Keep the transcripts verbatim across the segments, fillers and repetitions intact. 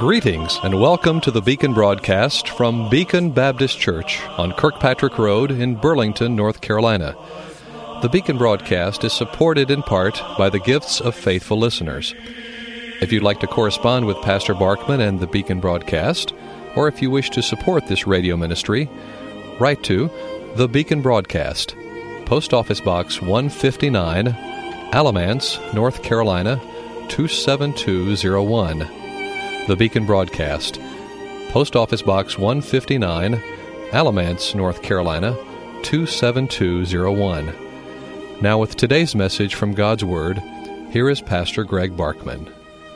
Greetings and welcome to the Beacon broadcast from Beacon Baptist Church on Kirkpatrick Road in Burlington, North Carolina. The Beacon broadcast is supported in part by the gifts of faithful listeners. If you'd like to correspond with Pastor Barkman and the Beacon broadcast, or if you wish to support this radio ministry, write to The Beacon Broadcast, Post Office Box one fifty-nine, Alamance, North Carolina, two seven two zero one. The Beacon Broadcast, Post Office Box one fifty-nine, Alamance, North Carolina, two seven two zero one. Now with today's message from God's Word, here is Pastor Greg Barkman.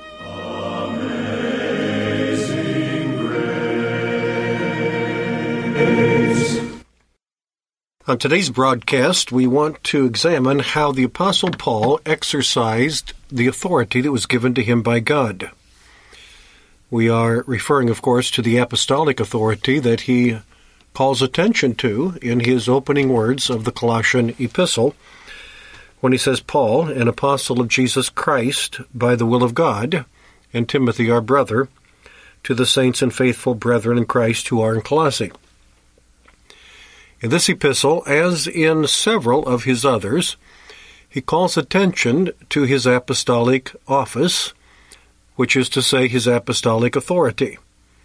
On today's broadcast, we want to examine how the Apostle Paul exercised the authority that was given to him by God. We are referring, of course, to the apostolic authority that he calls attention to in his opening words of the Colossian epistle, when he says, Paul, an apostle of Jesus Christ, by the will of God, and Timothy, our brother, to the saints and faithful brethren in Christ who are in Colossae. In this epistle, as in several of his others, he calls attention to his apostolic office, which is to say his apostolic authority.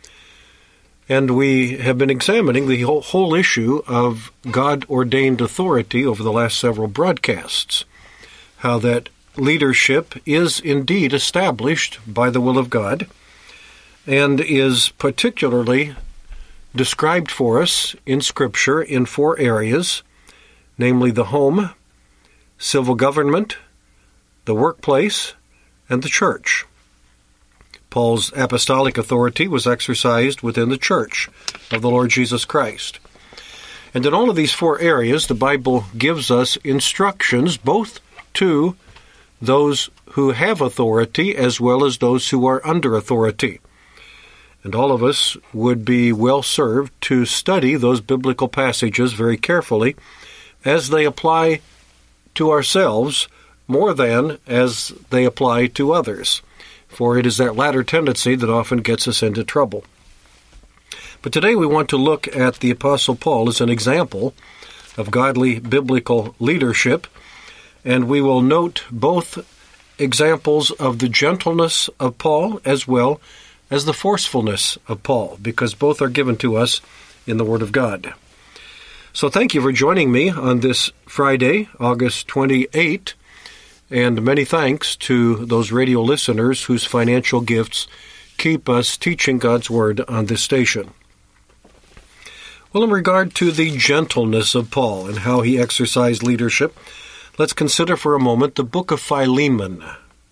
And we have been examining the whole, whole issue of God-ordained authority over the last several broadcasts, how that leadership is indeed established by the will of God and is particularly described for us in Scripture in four areas, namely the home, civil government, the workplace, and the church. Paul's apostolic authority was exercised within the church of the Lord Jesus Christ. And in all of these four areas, the Bible gives us instructions both to those who have authority as well as those who are under authority. And all of us would be well served to study those biblical passages very carefully as they apply to ourselves more than as they apply to others. For it is that latter tendency that often gets us into trouble. But today we want to look at the Apostle Paul as an example of godly biblical leadership, and we will note both examples of the gentleness of Paul as well as the forcefulness of Paul, because both are given to us in the Word of God. So thank you for joining me on this Friday, August twenty-eighth, and many thanks to those radio listeners whose financial gifts keep us teaching God's Word on this station. Well, in regard to the gentleness of Paul and how he exercised leadership, let's consider for a moment the book of Philemon.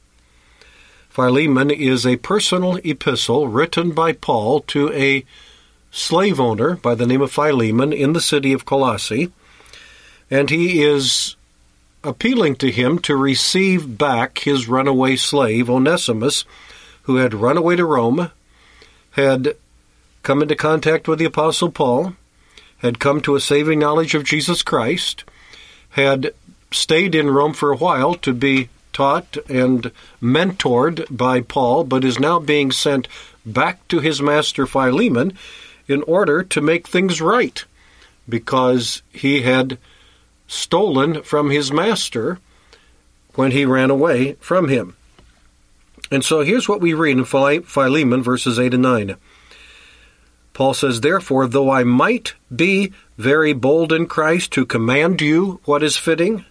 Philemon is a personal epistle written by Paul to a slave owner by the name of Philemon in the city of Colossae, and he is appealing to him to receive back his runaway slave, Onesimus, who had run away to Rome, had come into contact with the Apostle Paul, had come to a saving knowledge of Jesus Christ, had stayed in Rome for a while to be taught and mentored by Paul, but is now being sent back to his master Philemon in order to make things right, because he had stolen from his master when he ran away from him. And so here's what we read in Philemon, verses eight and nine. Paul says, Therefore, though I might be very bold in Christ to command you what is fitting,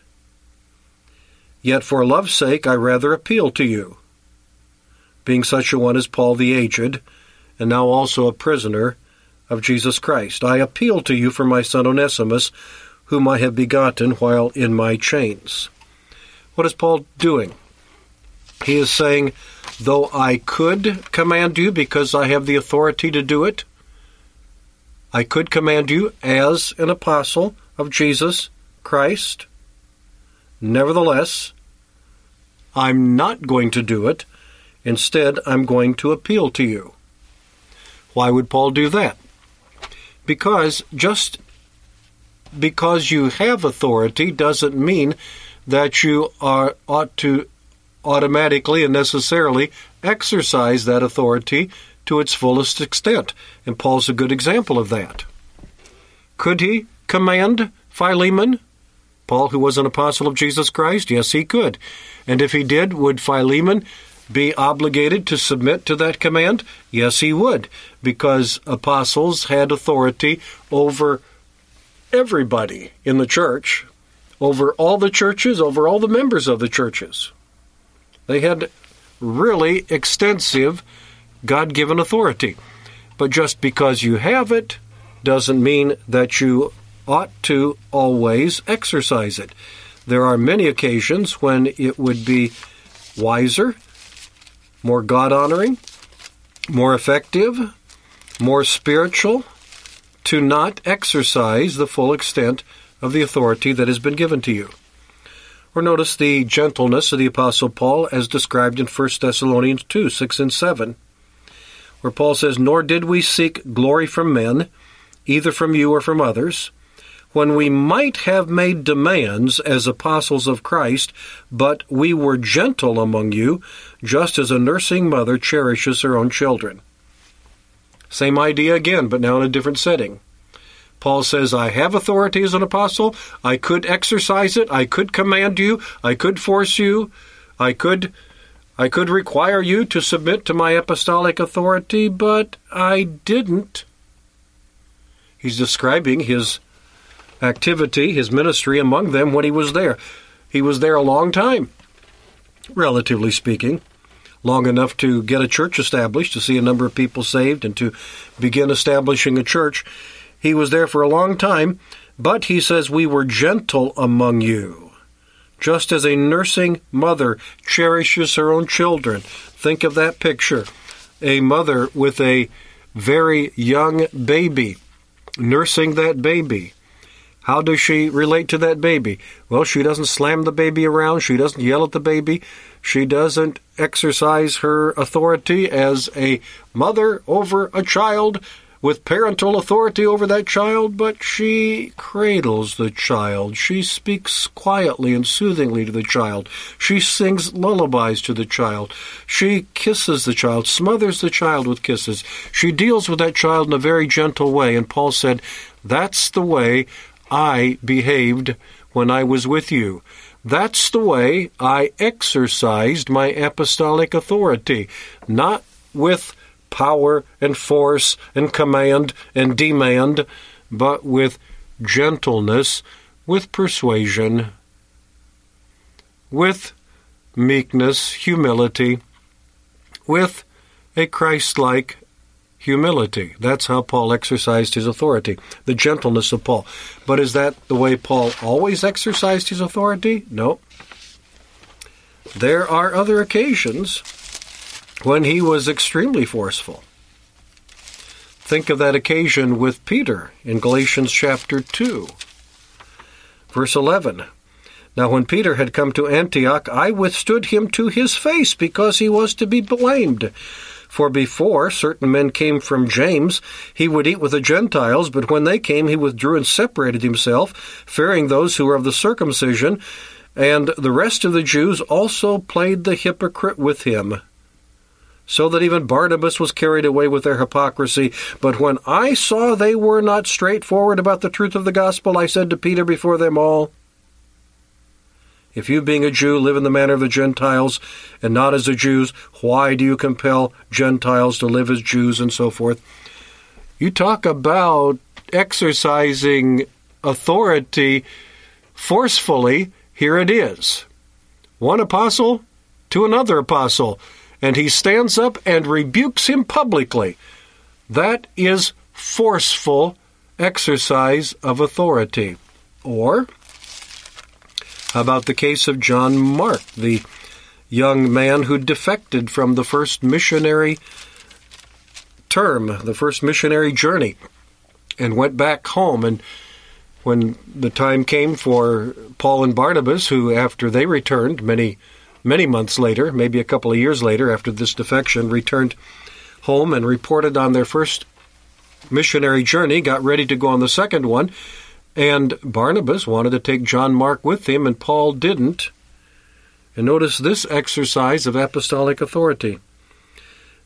yet for love's sake I rather appeal to you, being such a one as Paul the aged, and now also a prisoner of Jesus Christ. I appeal to you for my son Onesimus, whom I have begotten while in my chains. What is Paul doing? He is saying, though I could command you because I have the authority to do it, I could command you as an apostle of Jesus Christ. Nevertheless, I'm not going to do it. Instead, I'm going to appeal to you. Why would Paul do that? Because just because you have authority doesn't mean that you are ought to automatically and necessarily exercise that authority to its fullest extent. And Paul's a good example of that. Could he command Philemon? Paul, who was an apostle of Jesus Christ? Yes, he could. And if he did, would Philemon be obligated to submit to that command? Yes, he would, because apostles had authority over everybody in the church, over all the churches, over all the members of the churches. They had really extensive God-given authority. But just because you have it doesn't mean that you ought to always exercise it. There are many occasions when it would be wiser, more God-honoring, more effective, more spiritual to not exercise the full extent of the authority that has been given to you. Or notice the gentleness of the Apostle Paul as described in First Thessalonians two, six and seven, where Paul says, "Nor did we seek glory from men, either from you or from others, when we might have made demands as apostles of Christ, but we were gentle among you, just as a nursing mother cherishes her own children." Same idea again, but now in a different setting. Paul says, I have authority as an apostle. I could exercise it. I could command you. I could force you. I could, I could require you to submit to my apostolic authority, but I didn't. He's describing his activity, his ministry among them when he was there. He was there a long time, relatively speaking, long enough to get a church established, to see a number of people saved, and to begin establishing a church. He was there for a long time, but he says, we were gentle among you, just as a nursing mother cherishes her own children. Think of that picture. A mother with a very young baby, nursing that baby. How does she relate to that baby? Well, she doesn't slam the baby around. She doesn't yell at the baby. She doesn't exercise her authority as a mother over a child with parental authority over that child, but she cradles the child. She speaks quietly and soothingly to the child. She sings lullabies to the child. She kisses the child, smothers the child with kisses. She deals with that child in a very gentle way. And Paul said, that's the way I behaved when I was with you. That's the way I exercised my apostolic authority, not with power and force and command and demand, but with gentleness, with persuasion, with meekness, humility, with a Christ-like humility. That's how Paul exercised his authority, the gentleness of Paul. But is that the way Paul always exercised his authority? No. There are other occasions when he was extremely forceful. Think of that occasion with Peter in Galatians chapter two, verse eleven. Now when Peter had come to Antioch, I withstood him to his face, because he was to be blamed. For before certain men came from James, he would eat with the Gentiles, but when they came, he withdrew and separated himself, fearing those who were of the circumcision, and the rest of the Jews also played the hypocrite with him, so that even Barnabas was carried away with their hypocrisy. But when I saw they were not straightforward about the truth of the gospel, I said to Peter before them all, if you, being a Jew, live in the manner of the Gentiles and not as the Jews, why do you compel Gentiles to live as Jews, and so forth? You talk about exercising authority forcefully. Here it is. One apostle to another apostle, and he stands up and rebukes him publicly. That is forceful exercise of authority. Or, how about the case of John Mark, the young man who defected from the first missionary term, the first missionary journey, and went back home. And when the time came for Paul and Barnabas, who after they returned many Many months later, maybe a couple of years later, after this defection, returned home and reported on their first missionary journey, got ready to go on the second one, and Barnabas wanted to take John Mark with him, and Paul didn't. And notice this exercise of apostolic authority.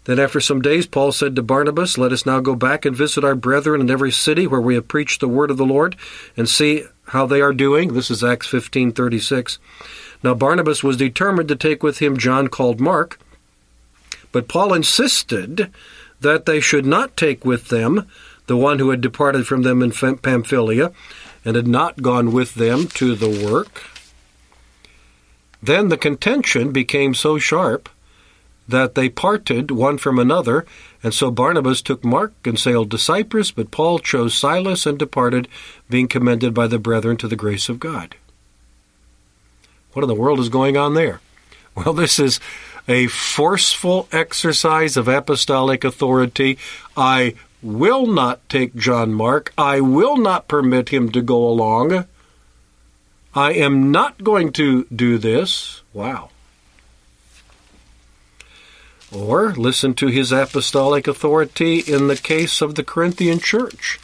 Then after some days Paul said to Barnabas, "Let us now go back and visit our brethren in every city where we have preached the word of the Lord, and see how they are doing." This is Acts fifteen thirty-six. Now Barnabas was determined to take with him John called Mark, but Paul insisted that they should not take with them the one who had departed from them in Pamphylia and had not gone with them to the work. Then the contention became so sharp that they parted one from another, and so Barnabas took Mark and sailed to Cyprus, but Paul chose Silas and departed, being commended by the brethren to the grace of God. What in the world is going on there? Well, this is a forceful exercise of apostolic authority. I will not take John Mark. I will not permit him to go along. I am not going to do this. Wow. Or listen to his apostolic authority in the case of the Corinthian church.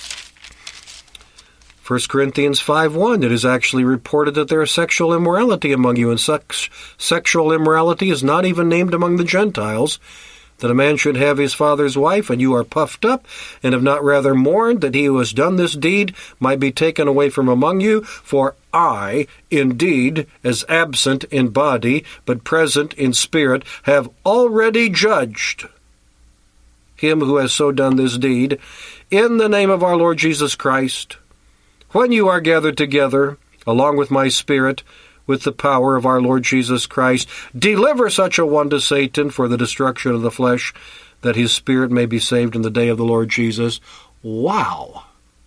First Corinthians five one, it is actually reported that there is sexual immorality among you, and sex, sexual immorality is not even named among the Gentiles, that a man should have his father's wife, and you are puffed up, and have not rather mourned that he who has done this deed might be taken away from among you. For I, indeed, as absent in body, but present in spirit, have already judged him who has so done this deed, in the name of our Lord Jesus Christ, when you are gathered together, along with my spirit, with the power of our Lord Jesus Christ, deliver such a one to Satan for the destruction of the flesh, that his spirit may be saved in the day of the Lord Jesus. Wow!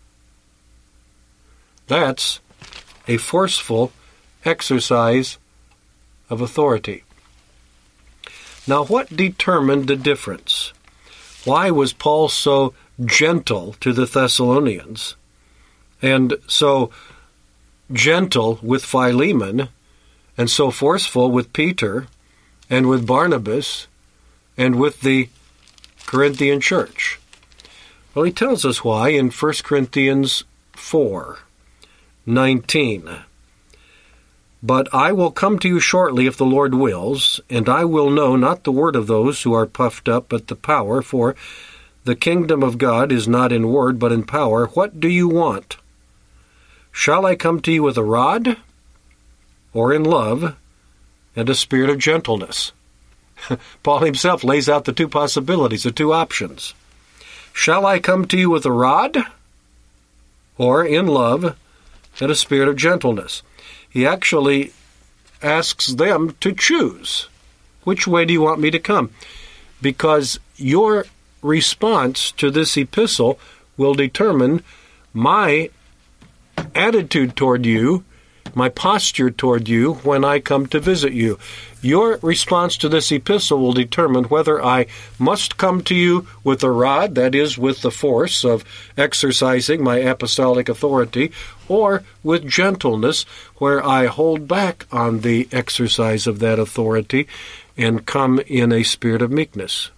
That's a forceful exercise of authority. Now, what determined the difference? Why was Paul so gentle to the Thessalonians, and so gentle with Philemon, and so forceful with Peter, and with Barnabas, and with the Corinthian church? Well, he tells us why in First Corinthians four nineteen. But I will come to you shortly, if the Lord wills, and I will know not the word of those who are puffed up, but the power, for the kingdom of God is not in word, but in power. What do you want? Shall I come to you with a rod, or in love, and a spirit of gentleness? Paul himself lays out the two possibilities, the two options. Shall I come to you with a rod, or in love, and a spirit of gentleness? He actually asks them to choose. Which way do you want me to come? Because your response to this epistle will determine my attitude toward you, my posture toward you when I come to visit you. Your response to this epistle will determine whether I must come to you with a rod, that is, with the force of exercising my apostolic authority, or with gentleness, where I hold back on the exercise of that authority and come in a spirit of meekness.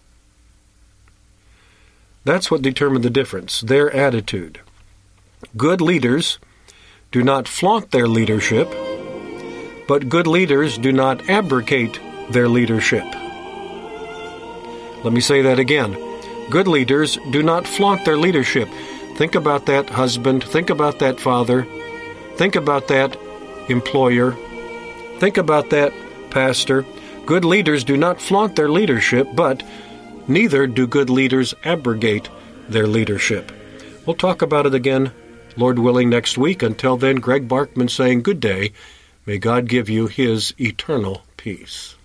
That's what determined the difference, their attitude. Good leaders do not flaunt their leadership, but good leaders do not abrogate their leadership. Let me say that again. Good leaders do not flaunt their leadership. Think about that husband. Think about that father. Think about that employer. Think about that pastor. Good leaders do not flaunt their leadership, but neither do good leaders abrogate their leadership. We'll talk about it again, Lord willing, next week. Until then, Greg Barkman saying good day. May God give you His eternal peace.